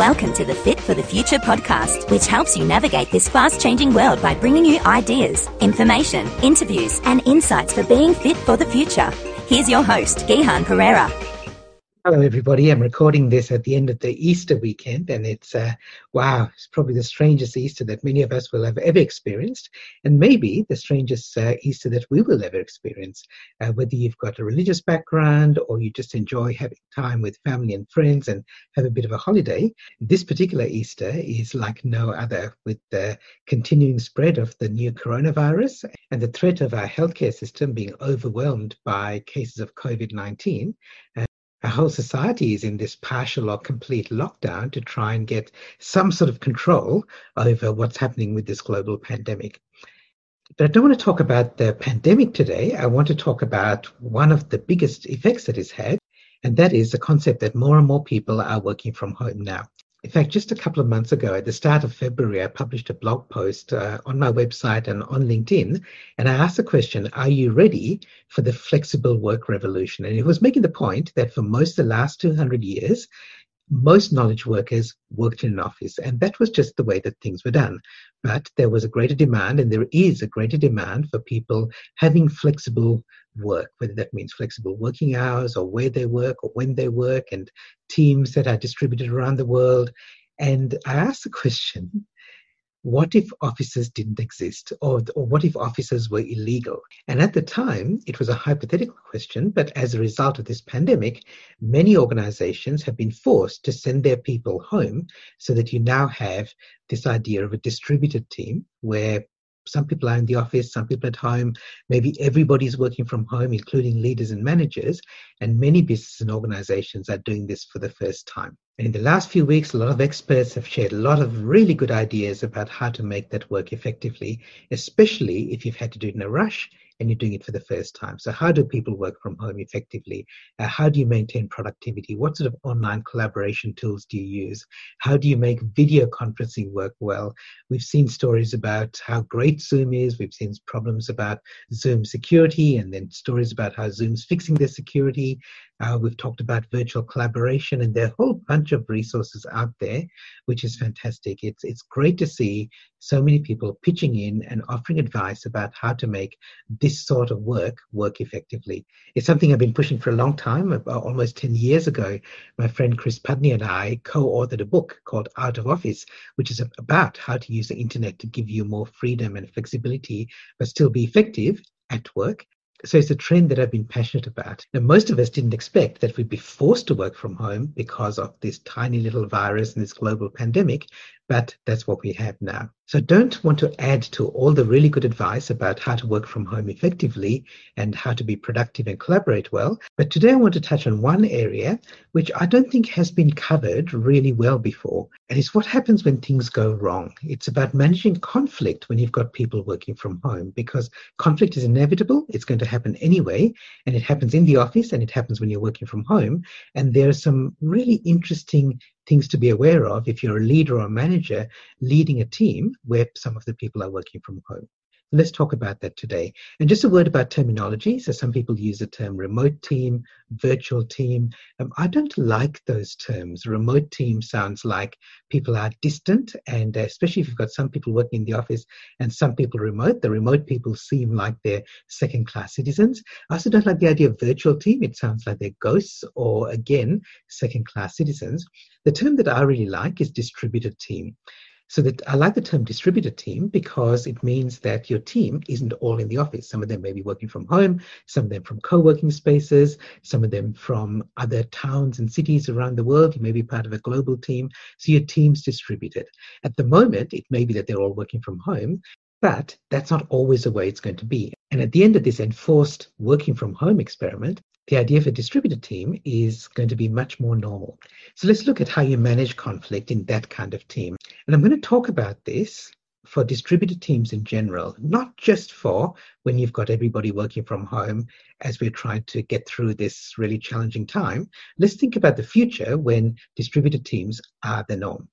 Welcome to the Fit for the Future podcast, which helps you navigate this fast-changing world by bringing you ideas, information, interviews, and insights for being fit for the future. Here's your host, Gihan Pereira. Hello, everybody. I'm recording this at the end of the Easter weekend, and it's probably the strangest Easter that many of us will have ever experienced, and maybe the strangest Easter that we will ever experience, whether you've got a religious background or you just enjoy having time with family and friends and have a bit of a holiday. This particular Easter is like no other, with the continuing spread of the new coronavirus and the threat of our healthcare system being overwhelmed by cases of COVID-19. Our whole society is in this partial or complete lockdown to try and get some sort of control over what's happening with this global pandemic. But I don't want to talk about the pandemic today. I want to talk about one of the biggest effects that it's had, and that is the concept that more and more people are working from home now. In fact, just a couple of months ago, at the start of February, I published a blog post on my website and on LinkedIn, and I asked the question, are you ready for the flexible work revolution? And it was making the point that for most of the last 200 years, most knowledge workers worked in an office, and that was just the way that things were done. But there was a greater demand, and there is a greater demand for people having flexible work, whether that means flexible working hours or where they work or when they work, and teams that are distributed around the world. And I asked the question, what if offices didn't exist, or what if offices were illegal? And at the time, it was a hypothetical question, but as a result of this pandemic, many organizations have been forced to send their people home, so that you now have this idea of a distributed team where some people are in the office, some people at home, maybe everybody's working from home, including leaders and managers, and many businesses and organizations are doing this for the first time. And in the last few weeks, a lot of experts have shared a lot of really good ideas about how to make that work effectively, especially if you've had to do it in a rush and you're doing it for the first time. So how do people work from home effectively? How do you maintain productivity? What sort of online collaboration tools do you use? How do you make video conferencing work well? We've seen stories about how great Zoom is. We've seen problems about Zoom security, and then stories about how Zoom's fixing their security. We've talked about virtual collaboration, and there are a whole bunch of resources out there, which is fantastic. It's great to see so many people pitching in and offering advice about how to make this sort of work effectively. It's something I've been pushing for a long time. Almost 10 years ago, my friend Chris Pudney and I co-authored a book called Out of Office, which is about how to use the internet to give you more freedom and flexibility, but still be effective at work. So it's a trend that I've been passionate about. Now, most of us didn't expect that we'd be forced to work from home because of this tiny little virus and this global pandemic, but that's what we have now. So don't want to add to all the really good advice about how to work from home effectively and how to be productive and collaborate well. But today I want to touch on one area which I don't think has been covered really well before. And it's what happens when things go wrong. It's about managing conflict when you've got people working from home, because conflict is inevitable. It's going to happen anyway. And it happens in the office and it happens when you're working from home. And there are some really interesting things to be aware of if you're a leader or a manager leading a team where some of the people are working from home. Let's talk about that today. And just a word about terminology. So some people use the term remote team, virtual team. I don't like those terms. Remote team sounds like people are distant, and especially if you've got some people working in the office and some people remote, the remote people seem like they're second-class citizens. I also don't like the idea of virtual team. It sounds like they're ghosts or, again, second-class citizens. The term that I really like is distributed team. So that I like the term distributed team because it means that your team isn't all in the office. Some of them may be working from home, some of them from co-working spaces, some of them from other towns and cities around the world. You may be part of a global team. So your team's distributed. At the moment, it may be that they're all working from home, but that's not always the way it's going to be. And at the end of this enforced working from home experiment, the idea of a distributed team is going to be much more normal. So let's look at how you manage conflict in that kind of team. And I'm going to talk about this for distributed teams in general, not just for when you've got everybody working from home as we're trying to get through this really challenging time. Let's think about the future when distributed teams are the norm.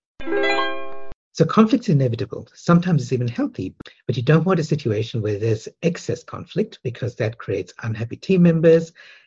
So conflict's inevitable. Sometimes it's even healthy, but you don't want a situation where there's excess conflict, because that creates unhappy team members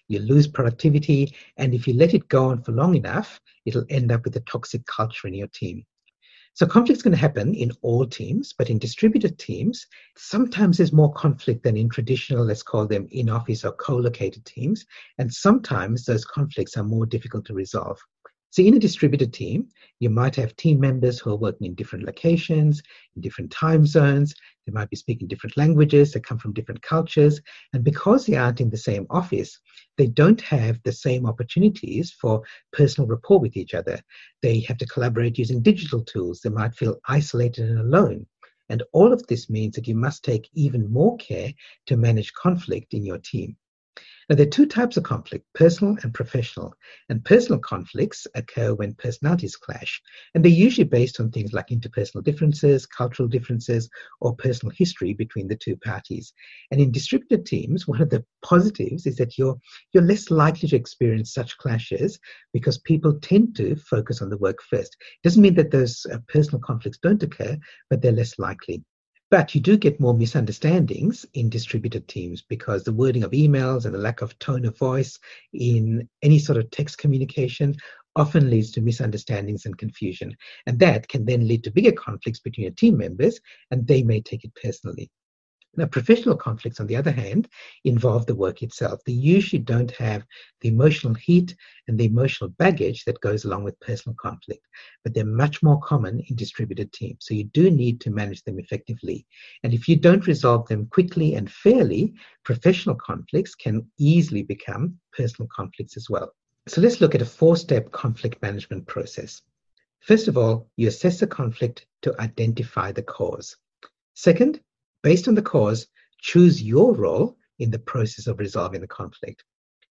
you lose productivity, and if you let it go on for long enough, it'll end up with a toxic culture in your team. So conflict's going to happen in all teams, but in distributed teams, sometimes there's more conflict than in traditional, let's call them in-office or co-located teams, and sometimes those conflicts are more difficult to resolve. So in a distributed team, you might have team members who are working in different locations, in different time zones. They might be speaking different languages. They come from different cultures. And because they aren't in the same office, they don't have the same opportunities for personal rapport with each other. They have to collaborate using digital tools. They might feel isolated and alone. And all of this means that you must take even more care to manage conflict in your team. Now, there are two types of conflict, personal and professional. And personal conflicts occur when personalities clash. And they're usually based on things like interpersonal differences, cultural differences, or personal history between the two parties. And in distributed teams, one of the positives is that you're less likely to experience such clashes because people tend to focus on the work first. It doesn't mean that those personal conflicts don't occur, but they're less likely. But you do get more misunderstandings in distributed teams because the wording of emails and the lack of tone of voice in any sort of text communication often leads to misunderstandings and confusion. And that can then lead to bigger conflicts between your team members, and they may take it personally. Now, professional conflicts, on the other hand, involve the work itself. They usually don't have the emotional heat and the emotional baggage that goes along with personal conflict, but they're much more common in distributed teams. So you do need to manage them effectively. And if you don't resolve them quickly and fairly, professional conflicts can easily become personal conflicts as well. So let's look at a 4-step conflict management process. First of all, you assess the conflict to identify the cause. Second, based on the cause, choose your role in the process of resolving the conflict.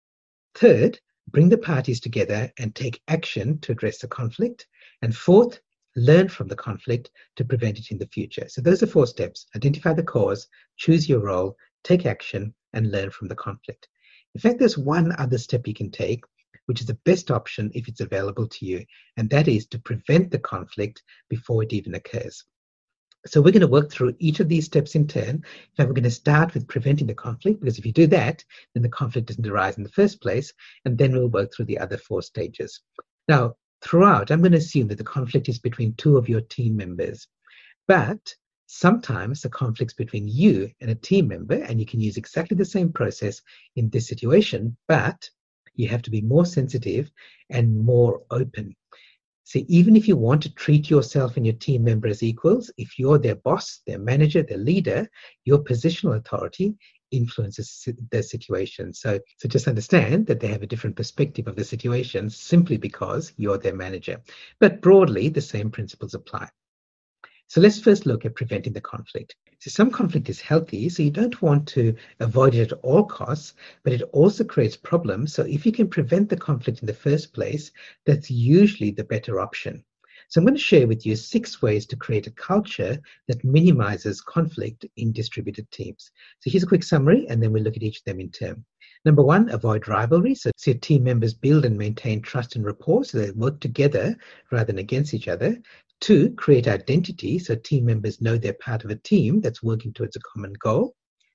Third, bring the parties together and take action to address the conflict. And fourth, learn from the conflict to prevent it in the future. So those are 4 steps. Identify the cause, choose your role, take action, and learn from the conflict. In fact, there's one other step you can take, which is the best option if it's available to you, and that is to prevent the conflict before it even occurs. So we're going to work through each of these steps in turn. In fact, we're going to start with preventing the conflict, because if you do that, then the conflict doesn't arise in the first place, and then we'll work through the other 4 stages. Now, throughout, I'm going to assume that the conflict is between 2 of your team members, but sometimes the conflict's between you and a team member, and you can use exactly the same process in this situation, but you have to be more sensitive and more open. See, even if you want to treat yourself and your team member as equals, if you're their boss, their manager, their leader, your positional authority influences the situation. So just understand that they have a different perspective of the situation simply because you're their manager. But broadly, the same principles apply. So let's first look at preventing the conflict. So some conflict is healthy, so you don't want to avoid it at all costs, but it also creates problems. So if you can prevent the conflict in the first place, that's usually the better option. So I'm going to share with you 6 ways to create a culture that minimizes conflict in distributed teams. So here's a quick summary, and then we'll look at each of them in turn. Number 1, avoid rivalry. So your team members build and maintain trust and rapport, so they work together rather than against each other. 2, create identity, so team members know they're part of a team that's working towards a common goal.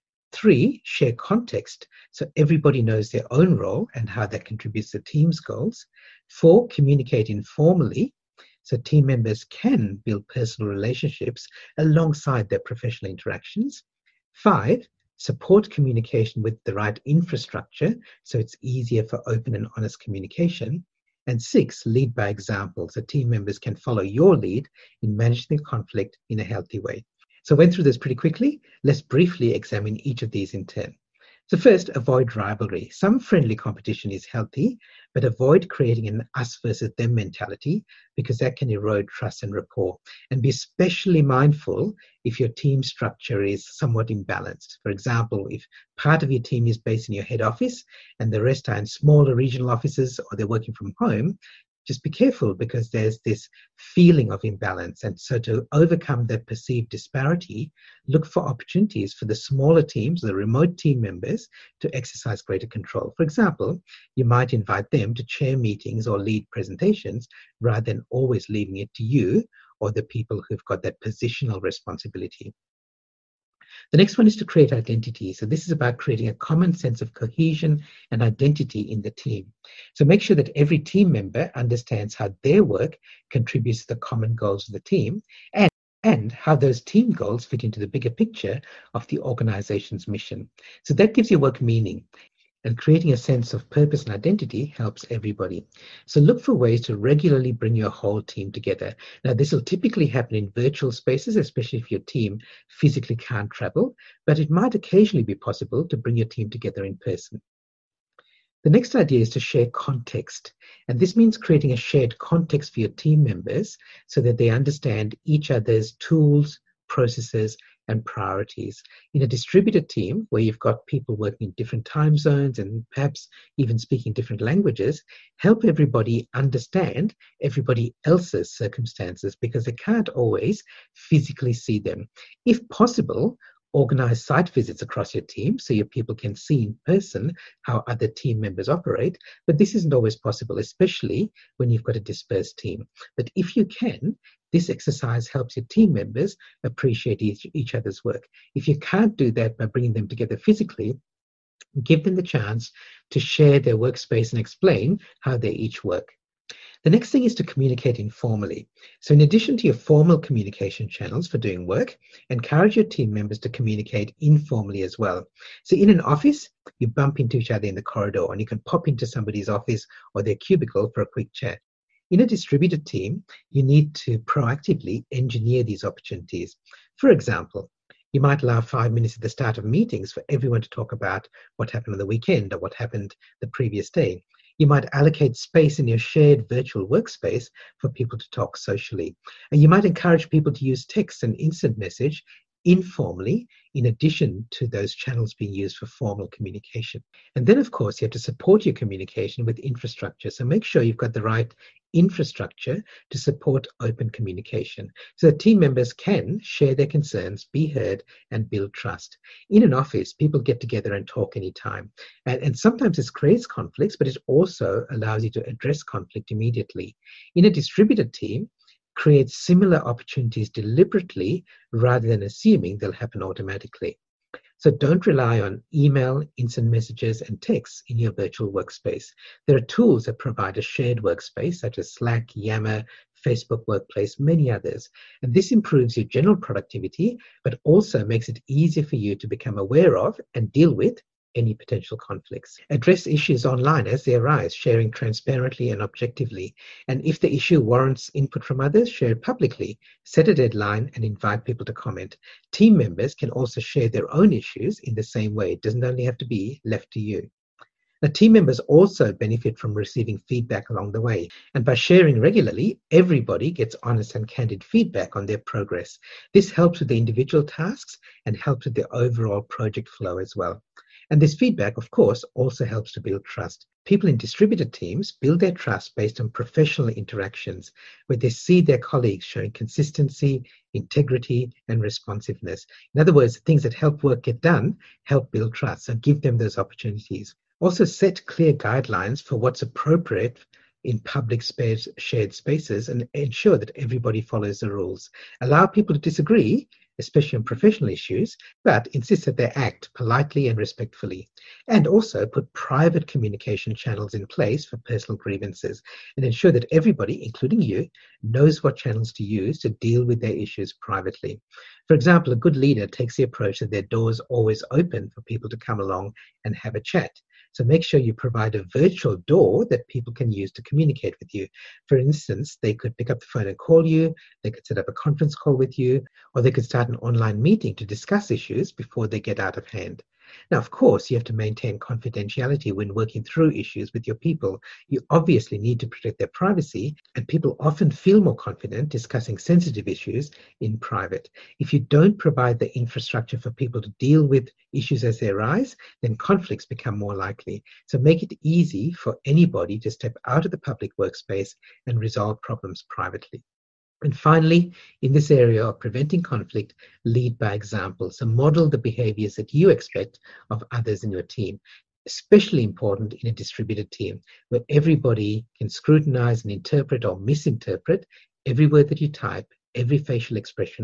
3, share context, so everybody knows their own role and how that contributes to the team's goals. 4, communicate informally, so team members can build personal relationships alongside their professional interactions. 5, support communication with the right infrastructure, so it's easier for open and honest communication. And 6, lead by example, so team members can follow your lead in managing the conflict in a healthy way. So I went through this pretty quickly. Let's briefly examine each of these in turn. So first, avoid rivalry. Some friendly competition is healthy, but avoid creating an us versus them mentality, because that can erode trust and rapport. And be especially mindful if your team structure is somewhat imbalanced. For example, if part of your team is based in your head office and the rest are in smaller regional offices, or they're working from home, just be careful, because there's this feeling of imbalance. And so to overcome that perceived disparity, look for opportunities for the smaller teams, the remote team members, to exercise greater control. For example, you might invite them to chair meetings or lead presentations rather than always leaving it to you or the people who've got that positional responsibility. The next one is to create identity. So this is about creating a common sense of cohesion and identity in the team. So make sure that every team member understands how their work contributes to the common goals of the team and how those team goals fit into the bigger picture of the organization's mission. So that gives your work meaning. And creating a sense of purpose and identity helps everybody. So look for ways to regularly bring your whole team together. Now, this will typically happen in virtual spaces, especially if your team physically can't travel, but it might occasionally be possible to bring your team together in person. The next idea is to share context. And this means creating a shared context for your team members so that they understand each other's tools, processes, and priorities. In a distributed team where you've got people working in different time zones and perhaps even speaking different languages, help everybody understand everybody else's circumstances because they can't always physically see them. If possible, organize site visits across your team so your people can see in person how other team members operate, but this isn't always possible, especially when you've got a dispersed team. But if you can, this exercise helps your team members appreciate each other's work. If you can't do that by bringing them together physically, give them the chance to share their workspace and explain how they each work. The next thing is to communicate informally. So in addition to your formal communication channels for doing work, encourage your team members to communicate informally as well. So in an office, you bump into each other in the corridor and you can pop into somebody's office or their cubicle for a quick chat. In a distributed team, you need to proactively engineer these opportunities. For example, you might allow 5 minutes at the start of meetings for everyone to talk about what happened on the weekend or what happened the previous day. You might allocate space in your shared virtual workspace for people to talk socially. And you might encourage people to use text and instant message informally, in addition to those channels being used for formal communication. And then, of course, you have to support your communication with infrastructure. So make sure you've got the right infrastructure to support open communication so that team members can share their concerns, be heard, and build trust. In an office, people get together and talk anytime. And sometimes this creates conflicts, but it also allows you to address conflict immediately. In a distributed team, create similar opportunities deliberately rather than assuming they'll happen automatically. So don't rely on email, instant messages, and texts in your virtual workspace. There are tools that provide a shared workspace such as Slack, Yammer, Facebook Workplace, many others. And this improves your general productivity, but also makes it easier for you to become aware of and deal with any potential conflicts. Address issues online as they arise, sharing transparently and objectively. And if the issue warrants input from others, share it publicly. Set a deadline and invite people to comment. Team members can also share their own issues in the same way. It doesn't only have to be left to you. Now, team members also benefit from receiving feedback along the way. And by sharing regularly, everybody gets honest and candid feedback on their progress. This helps with the individual tasks and helps with the overall project flow as well. And this feedback, of course, also helps to build trust. People in distributed teams build their trust based on professional interactions, where they see their colleagues showing consistency, integrity, and responsiveness. In other words, things that help work get done help build trust, so give them those opportunities. Also set clear guidelines for what's appropriate in public shared spaces and ensure that everybody follows the rules. Allow people to disagree, especially on professional issues, but insist that they act politely and respectfully. And also put private communication channels in place for personal grievances and ensure that everybody, including you, knows what channels to use to deal with their issues privately. For example, a good leader takes the approach that their doors always open for people to come along and have a chat. So make sure you provide a virtual door that people can use to communicate with you. For instance, they could pick up the phone and call you, they could set up a conference call with you, or they could start an online meeting to discuss issues before they get out of hand. Now, of course, you have to maintain confidentiality when working through issues with your people. You obviously need to protect their privacy, and people often feel more confident discussing sensitive issues in private. If you don't provide the infrastructure for people to deal with issues as they arise, then conflicts become more likely. So make it easy for anybody to step out of the public workspace and resolve problems privately. And finally, in this area of preventing conflict, lead by example. So model the behaviors that you expect of others in your team. Especially important in a distributed team where everybody can scrutinize and interpret or misinterpret every word that you type, every facial expression,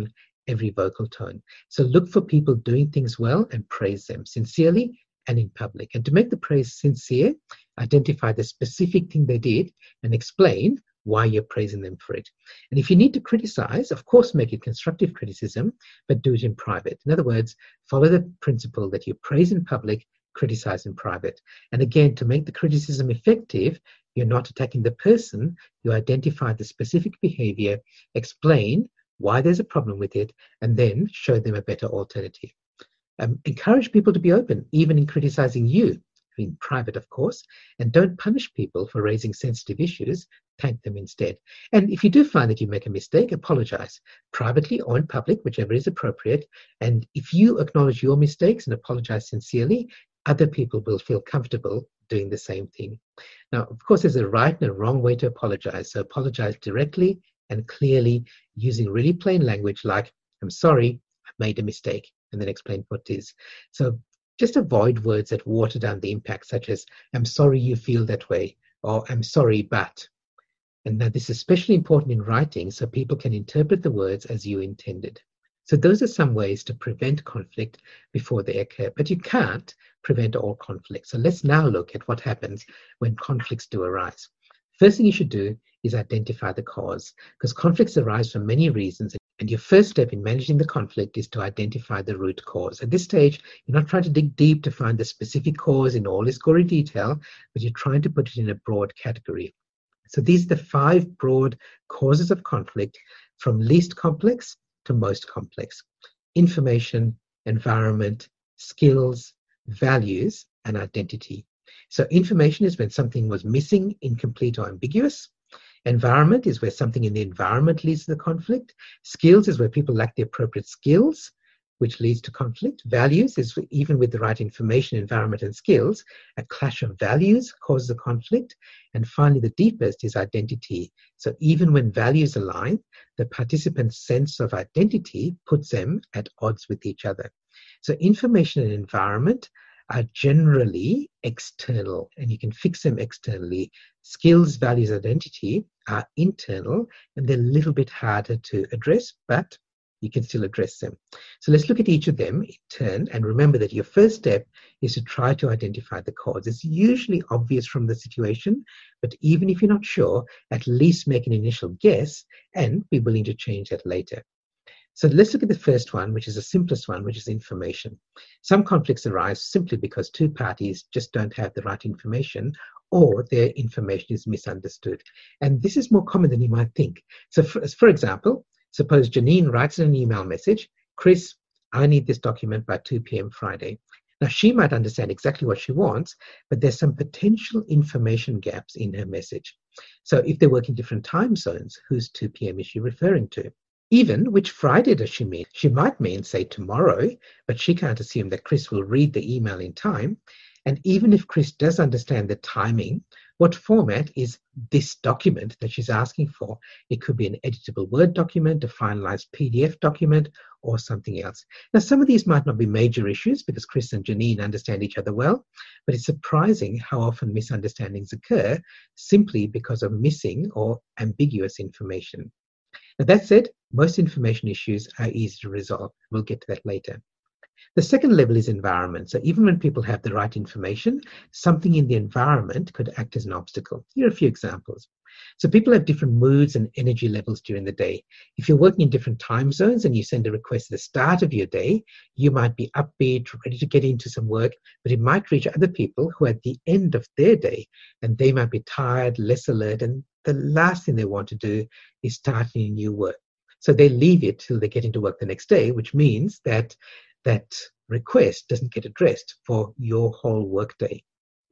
every vocal tone. So look for people doing things well and praise them sincerely and in public. And to make the praise sincere, identify the specific thing they did and explain why you're praising them for it. And if you need to criticize, of course, make it constructive criticism, but do it in private. In other words, follow the principle that you praise in public, criticize in private. And again, to make the criticism effective, you're not attacking the person, you identify the specific behavior, explain why there's a problem with it, and then show them a better alternative. Encourage people to be open, even in criticizing you, in private, of course, and don't punish people for raising sensitive issues, thank them instead. And if you do find that you make a mistake, apologize, privately or in public, whichever is appropriate. And if you acknowledge your mistakes and apologize sincerely, other people will feel comfortable doing the same thing. Now, of course, there's a right and a wrong way to apologize. So apologize directly and clearly using really plain language like, I'm sorry, I made a mistake, and then explain what it is. So just avoid words that water down the impact, such as, I'm sorry you feel that way, or I'm sorry, but. And now this is especially important in writing, so people can interpret the words as you intended. So those are some ways to prevent conflict before they occur, but you can't prevent all conflict. So let's now look at what happens when conflicts do arise. First thing you should do is identify the cause, because conflicts arise for many reasons. And your first step in managing the conflict is to identify the root cause. At this stage, you're not trying to dig deep to find the specific cause in all its gory detail, but you're trying to put it in a broad category. So these are the 5 broad causes of conflict, from least complex to most complex: information, environment, skills, values, and identity. So information is when something was missing, incomplete, or ambiguous. Environment is where something in the environment leads to the conflict. Skills is where people lack the appropriate skills, which leads to conflict. Values is even with the right information, environment, and skills, a clash of values causes a conflict. And finally, the deepest is identity. So even when values align, the participant's sense of identity puts them at odds with each other. So information and environment are generally external, and you can fix them externally. Skills, values, identity are internal, and they're a little bit harder to address, but you can still address them. So let's look at each of them in turn, and remember that your first step is to try to identify the cause. It's usually obvious from the situation, but even if you're not sure, at least make an initial guess and be willing to change that later. So let's look at the first one, which is the simplest one, which is information. Some conflicts arise simply because 2 parties just don't have the right information, or their information is misunderstood. And this is more common than you might think. So for example, suppose Janine writes in an email message, Chris, I need this document by 2 p.m. Friday. Now, she might understand exactly what she wants, but there's some potential information gaps in her message. So if they work in different time zones, whose 2 p.m. is she referring to? Even which Friday does she mean? She might mean, say, tomorrow, but she can't assume that Chris will read the email in time. And even if Chris does understand the timing, what format is this document that she's asking for? It could be an editable Word document, a finalized PDF document, or something else. Now, some of these might not be major issues because Chris and Janine understand each other well, but it's surprising how often misunderstandings occur simply because of missing or ambiguous information. Now, that said, most information issues are easy to resolve. We'll get to that later. The second level is environment. So even when people have the right information, something in the environment could act as an obstacle. Here are a few examples. So people have different moods and energy levels during the day. If you're working in different time zones and you send a request at the start of your day, you might be upbeat, ready to get into some work, but it might reach other people who are at the end of their day, and they might be tired, less alert, and the last thing they want to do is start any new work. So they leave it till they get into work the next day, which means that that request doesn't get addressed for your whole workday.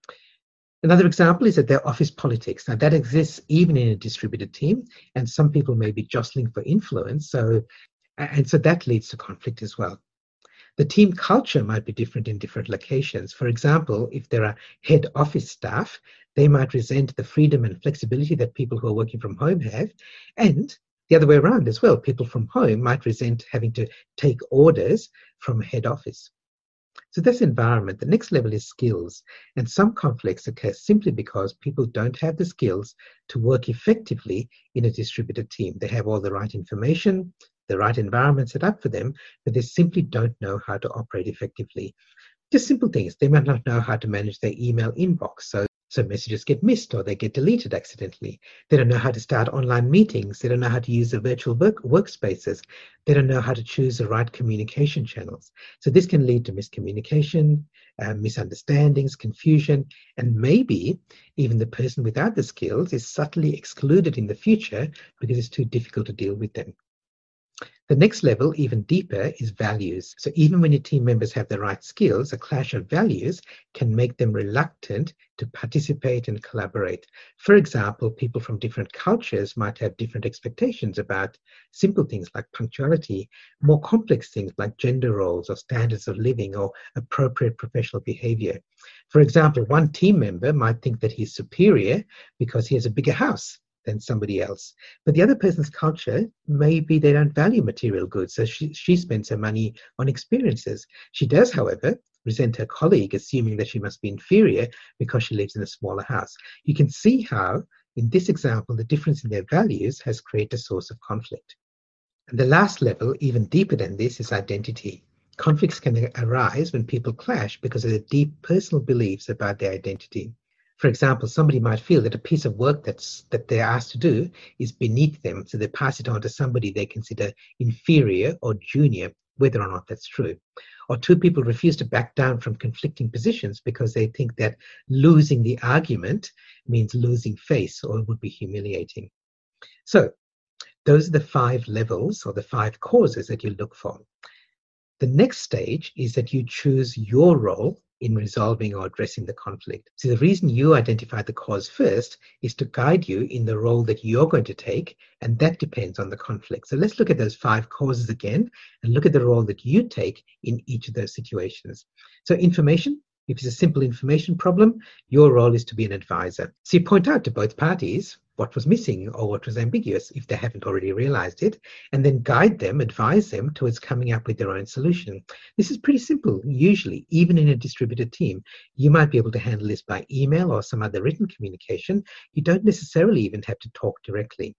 Another example is that there are office politics. Now that exists even in a distributed team, and some people may be jostling for influence, so that leads to conflict as well. The team culture might be different in different locations. For example, if there are head office staff, they might resent the freedom and flexibility that people who are working from home have, and the other way around as well. People from home might resent having to take orders from head office. So that's environment. The next level is skills. And some conflicts occur simply because people don't have the skills to work effectively in a distributed team. They have all the right information, the right environment set up for them, but they simply don't know how to operate effectively. Just simple things. They might not know how to manage their email inbox, so messages get missed or they get deleted accidentally. They don't know how to start online meetings. They don't know how to use the virtual workspaces. They don't know how to choose the right communication channels. So this can lead to miscommunication, misunderstandings, confusion, and maybe even the person without the skills is subtly excluded in the future because it's too difficult to deal with them. The next level, even deeper, is values. So even when your team members have the right skills, a clash of values can make them reluctant to participate and collaborate. For example, people from different cultures might have different expectations about simple things like punctuality, more complex things like gender roles or standards of living or appropriate professional behavior. For example, one team member might think that he's superior because he has a bigger house than somebody else. But the other person's culture, maybe they don't value material goods, so she spends her money on experiences. She does, however, resent her colleague, assuming that she must be inferior because she lives in a smaller house. You can see how, in this example, the difference in their values has created a source of conflict. And the last level, even deeper than this, is identity. Conflicts can arise when people clash because of their deep personal beliefs about their identity. For example, somebody might feel that a piece of work that they're asked to do is beneath them, so they pass it on to somebody they consider inferior or junior, whether or not that's true. Or two people refuse to back down from conflicting positions because they think that losing the argument means losing face or it would be humiliating. So those are the 5 levels or the 5 causes that you look for. The next stage is that you choose your role in resolving or addressing the conflict. So the reason you identify the cause first is to guide you in the role that you're going to take, and that depends on the conflict. So let's look at those 5 causes again and look at the role that you take in each of those situations. So information. If it's a simple information problem, your role is to be an advisor. So you point out to both parties what was missing or what was ambiguous if they haven't already realized it, and then guide them, advise them towards coming up with their own solution. This is pretty simple. Usually, even in a distributed team, you might be able to handle this by email or some other written communication. You don't necessarily even have to talk directly.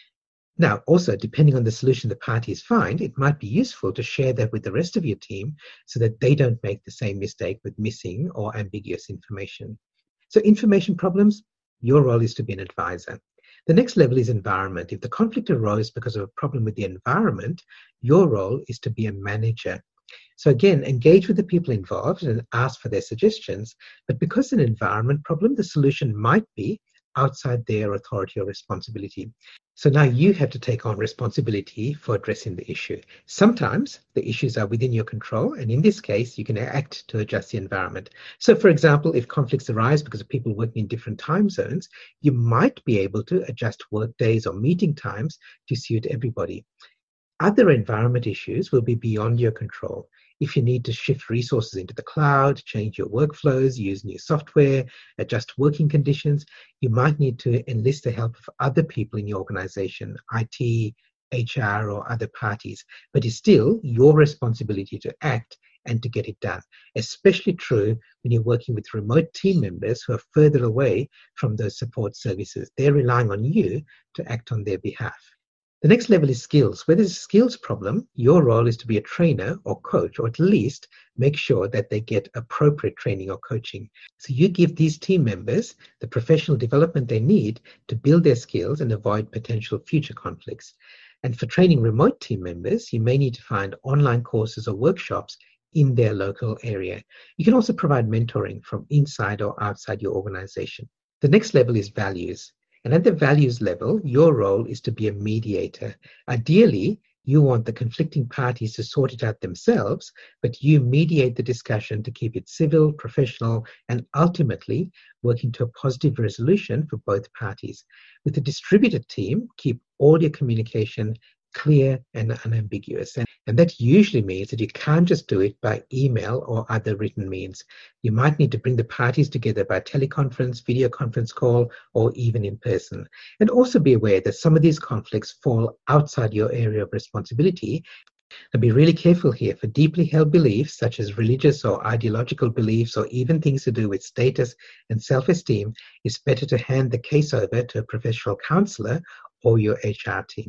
Now, also, depending on the solution the parties find, it might be useful to share that with the rest of your team so that they don't make the same mistake with missing or ambiguous information. So information problems, your role is to be an advisor. The next level is environment. If the conflict arose because of a problem with the environment, your role is to be a manager. So again, engage with the people involved and ask for their suggestions. But because it's an environment problem, the solution might be outside their authority or responsibility. So now you have to take on responsibility for addressing the issue. Sometimes the issues are within your control, and in this case, you can act to adjust the environment. So for example, if conflicts arise because of people working in different time zones, you might be able to adjust work days or meeting times to suit everybody. Other environment issues will be beyond your control. If you need to shift resources into the cloud, change your workflows, use new software, adjust working conditions, you might need to enlist the help of other people in your organization, IT, HR, or other parties. But it's still your responsibility to act and to get it done. Especially true when you're working with remote team members who are further away from those support services. They're relying on you to act on their behalf. The next level is skills. Where there's a skills problem, your role is to be a trainer or coach, or at least make sure that they get appropriate training or coaching. So you give these team members the professional development they need to build their skills and avoid potential future conflicts. And for training remote team members, you may need to find online courses or workshops in their local area. You can also provide mentoring from inside or outside your organization. The next level is values. And at the values level, your role is to be a mediator. Ideally, you want the conflicting parties to sort it out themselves, but you mediate the discussion to keep it civil, professional, and ultimately working to a positive resolution for both parties. With a distributed team, keep all your communication clear and unambiguous. And that usually means that you can't just do it by email or other written means. You might need to bring the parties together by teleconference, video conference call, or even in person. And also be aware that some of these conflicts fall outside your area of responsibility. And be really careful here. For deeply held beliefs, such as religious or ideological beliefs, or even things to do with status and self-esteem, it's better to hand the case over to a professional counselor or your HR team.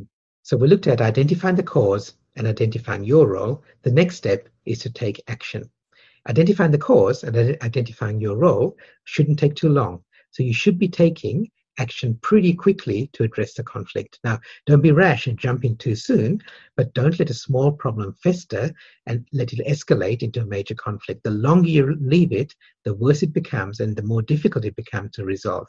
So we looked at identifying the cause and identifying your role. The next step is to take action. Identifying the cause and identifying your role shouldn't take too long. So you should be taking action pretty quickly to address the conflict. Now, don't be rash and jump in too soon, but don't let a small problem fester and let it escalate into a major conflict. The longer you leave it, the worse it becomes and the more difficult it becomes to resolve.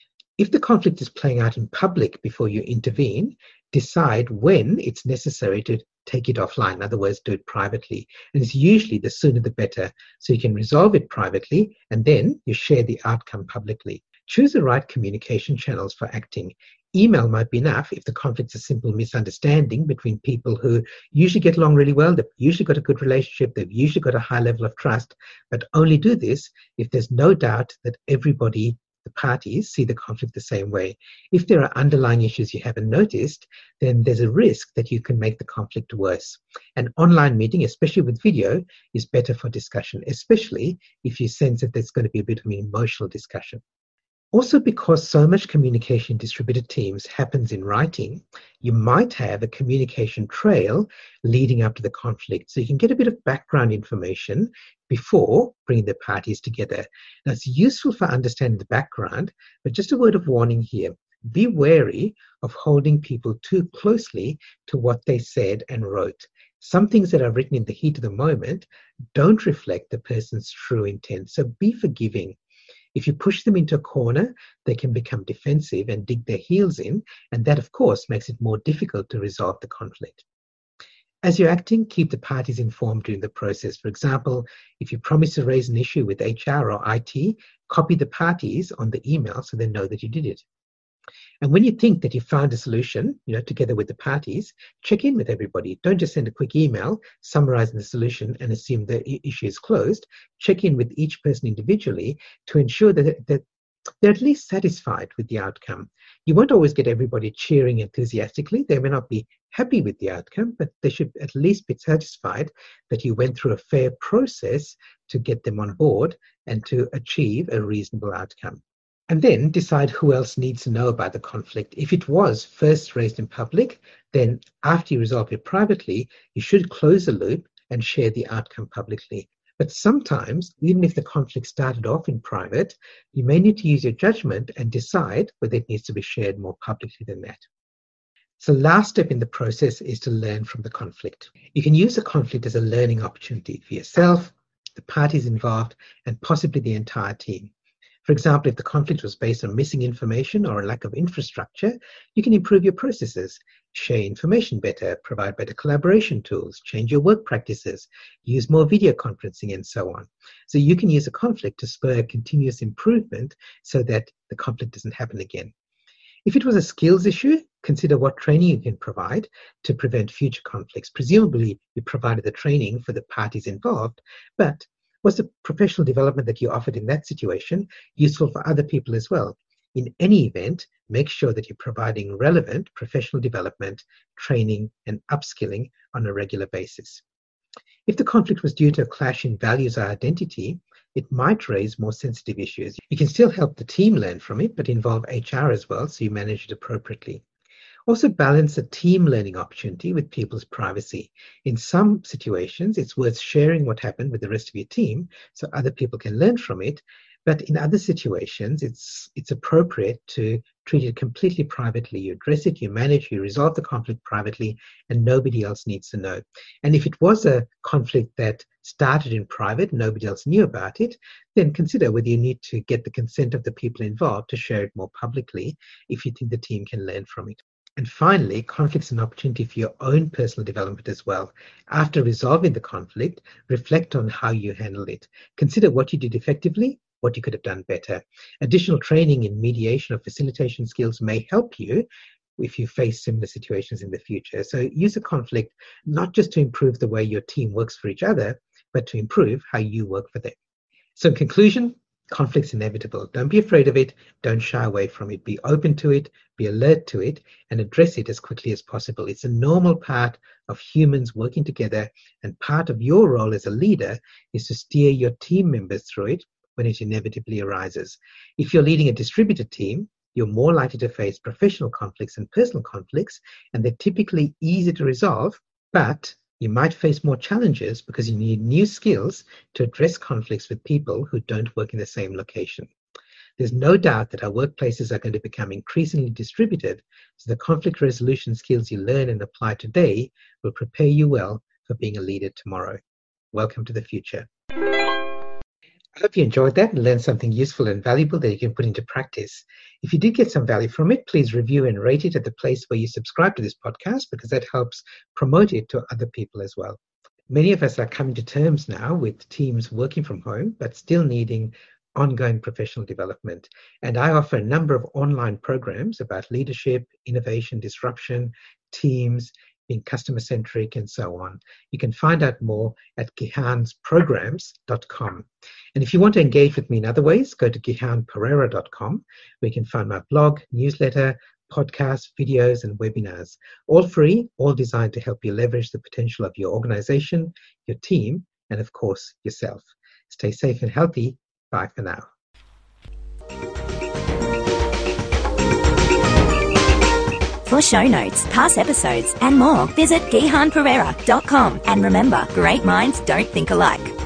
If the conflict is playing out in public before you intervene, decide when it's necessary to take it offline. In other words, do it privately. And it's usually the sooner the better, so you can resolve it privately and then you share the outcome publicly. Choose the right communication channels for acting. Email might be enough if the conflict's a simple misunderstanding between people who usually get along really well, they've usually got a good relationship, they've usually got a high level of trust, but only do this if there's no doubt that everybody, the parties, see the conflict the same way. If there are underlying issues you haven't noticed, then there's a risk that you can make the conflict worse. An online meeting, especially with video, is better for discussion, especially if you sense that there's going to be a bit of an emotional discussion. Also, because so much communication in distributed teams happens in writing, you might have a communication trail leading up to the conflict. So you can get a bit of background information before bringing the parties together. Now, it's useful for understanding the background, but just a word of warning here. Be wary of holding people too closely to what they said and wrote. Some things that are written in the heat of the moment don't reflect the person's true intent. So be forgiving. If you push them into a corner, they can become defensive and dig their heels in, and that, of course, makes it more difficult to resolve the conflict. As you're acting, keep the parties informed during the process. For example, if you promise to raise an issue with HR or IT, copy the parties on the email so they know that you did it. And when you think that you found a solution, together with the parties, check in with everybody. Don't just send a quick email summarizing the solution and assume the issue is closed. Check in with each person individually to ensure that they're at least satisfied with the outcome. You won't always get everybody cheering enthusiastically. They may not be happy with the outcome, but they should at least be satisfied that you went through a fair process to get them on board and to achieve a reasonable outcome. And then decide who else needs to know about the conflict. If it was first raised in public, then after you resolve it privately, you should close the loop and share the outcome publicly. But sometimes, even if the conflict started off in private, you may need to use your judgment and decide whether it needs to be shared more publicly than that. So last step in the process is to learn from the conflict. You can use the conflict as a learning opportunity for yourself, the parties involved, and possibly the entire team. For example, if the conflict was based on missing information or a lack of infrastructure, you can improve your processes, share information better, provide better collaboration tools, change your work practices, use more video conferencing, and so on. So you can use a conflict to spur continuous improvement so that the conflict doesn't happen again. If it was a skills issue, consider what training you can provide to prevent future conflicts. Presumably, you provided the training for the parties involved, but was the professional development that you offered in that situation useful for other people as well? In any event, make sure that you're providing relevant professional development, training, and upskilling on a regular basis. If the conflict was due to a clash in values or identity, it might raise more sensitive issues. You can still help the team learn from it, but involve HR as well, so you manage it appropriately. Also balance a team learning opportunity with people's privacy. In some situations, it's worth sharing what happened with the rest of your team so other people can learn from it. But in other situations, it's appropriate to treat it completely privately. You address it, you manage, you resolve the conflict privately, and nobody else needs to know. And if it was a conflict that started in private, nobody else knew about it, then consider whether you need to get the consent of the people involved to share it more publicly if you think the team can learn from it. And finally, conflict's an opportunity for your own personal development as well. After resolving the conflict, reflect on how you handled it. Consider what you did effectively, what you could have done better. Additional training in mediation or facilitation skills may help you if you face similar situations in the future. So use a conflict not just to improve the way your team works for each other, but to improve how you work for them. So in conclusion, conflict's inevitable. Don't be afraid of it. Don't shy away from it. Be open to it, be alert to it, and address it as quickly as possible. It's a normal part of humans working together, and part of your role as a leader is to steer your team members through it when it inevitably arises. If you're leading a distributed team, you're more likely to face professional conflicts and personal conflicts, and they're typically easy to resolve, but you might face more challenges because you need new skills to address conflicts with people who don't work in the same location. There's no doubt that our workplaces are going to become increasingly distributed, so the conflict resolution skills you learn and apply today will prepare you well for being a leader tomorrow. Welcome to the future. I hope you enjoyed that and learned something useful and valuable that you can put into practice. If you did get some value from it, please review and rate it at the place where you subscribe to this podcast, because that helps promote it to other people as well. Many of us are coming to terms now with teams working from home, but still needing ongoing professional development. And I offer a number of online programs about leadership, innovation, disruption, teams, being customer-centric, and so on. You can find out more at gihanprograms.com. And if you want to engage with me in other ways, go to gihanperera.com, where you can find my blog, newsletter, podcasts, videos, and webinars. All free, all designed to help you leverage the potential of your organization, your team, and of course, yourself. Stay safe and healthy. Bye for now. For show notes, past episodes, and more, visit gihanperera.com. And remember, great minds don't think alike.